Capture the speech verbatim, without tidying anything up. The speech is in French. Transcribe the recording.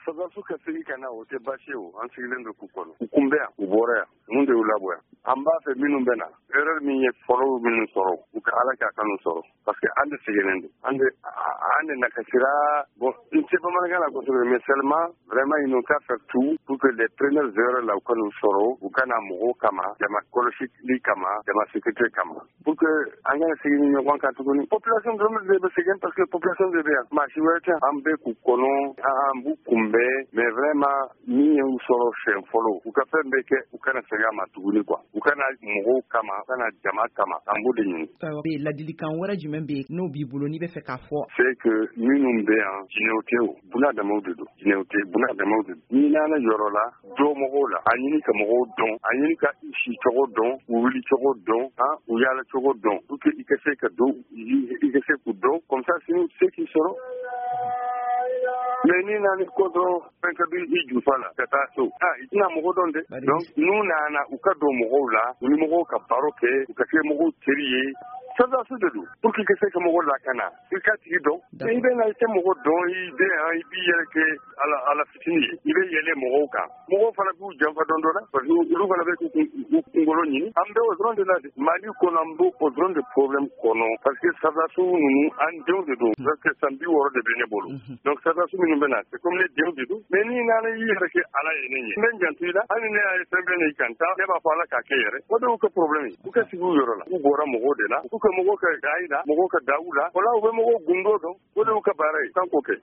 sɔrɔdasiw ka segin ka na o tɛ baasi ye o, an sigilen don k'u kɔnɔ. U kunbɛn yan, u bɔra yan, mun de y'u labɔ yan. An b'a fɛ minnu bɛ na, erreur min ye fɔlɔ minnu sɔrɔ, u ka Ala k'a kanu sɔrɔ. Parce que an de sɛgɛnnen don. An de an de nakasira, bon, n tɛ bamanankan la kosɛbɛ, mais seulement vraiment ils n'ont qu'à faire tout pour que les premières erreurs là u ka n'u sɔrɔ, u ka na mɔgɔw kama, jama kɔlɔsili kama, jama sécurité kama. Pour que an kana segin ni ɲɔgɔn kan tuguni. Population dɔrɔn de bɛ sɛgɛn parce que population de bɛ yan. Maa si wɛrɛ tɛ an bɛ k'u kɔnɔ, an b'u kunbɛn, mais vraiment min ye u sɔrɔ siɲɛ fɔlɔ, u ka fɛn bɛɛ kɛ u kana segin a ma tuguni quoi. U kana mɔgɔw kama, u kana jama kama, an b'o de ɲini. Ladilikan wɛrɛ jumɛn bɛ yen n'o b'i bolo n'i bɛ fɛ k'a fɔ? C'est que minnu bɛ yan, jinɛw tɛ o, bunadamaw de don. Jinɛw tɛ, bunadamaw de don. N'i nana yɔrɔ la, dɔ mɔgɔw la, a ɲini ka mɔgɔw dɔn, a ɲini ka i si cogo dɔn, u wuli cogo dɔn, han, u yaala cogo dɔn, pour que i ka se ka don, i ka se k'u dɔn, comme ça sini se k'i sɔrɔ. Mais n'i nana ko dɔrɔn fɛn ka b'i jufa la ka taa so, ah, i tɛna mɔgɔ dɔn dɛ. Donc n'u nana u ka don mɔgɔw la, u ni mɔgɔw ka baro kɛ, u ka kɛ mɔgɔw teri ye. Sɔrɔdasi de don pour que i ka se ka mɔgɔ lakana, i ka tigi dɔn. I bɛ na i tɛ mɔgɔ dɔn, i bɛ yan i b'i yɛrɛ kɛ ala ala fitini ye, i bɛ yɛlɛ mɔgɔw kan. Mɔgɔw fana b'u janfa dɔn dɔ la parce que olu fana bɛ k'u kunkolo ɲini. An bɛ o dɔrɔn de la de. Mali kɔnɔ an b'o o dɔrɔn de problème kɔnɔ parce que sɔrɔdasiw ninnu an denw de don. Parce que san bi wɔɔrɔ de bɛ ne bolo. Donc sɔrɔdasi minnu bɛ na c'est comme ne denw de don. Mais n'i nana i yɛrɛ kɛ ala ye ne ye. N bɛ n janto i la, hali ne y'a ye fɛn bɛɛ n'i kan ta, ne b'a fɔ ala k'a kɛ yɛrɛ. O de y'u ka problème ye. U ka sigi u yɔrɔ la. U bɔra mɔgɔw de la. U ka mɔgɔw ka da i la, mɔgɔw ka da u la. O la u bɛ mɔgɔw gundo dɔn. O de y'u ka baara ye. Kan k'o kɛ.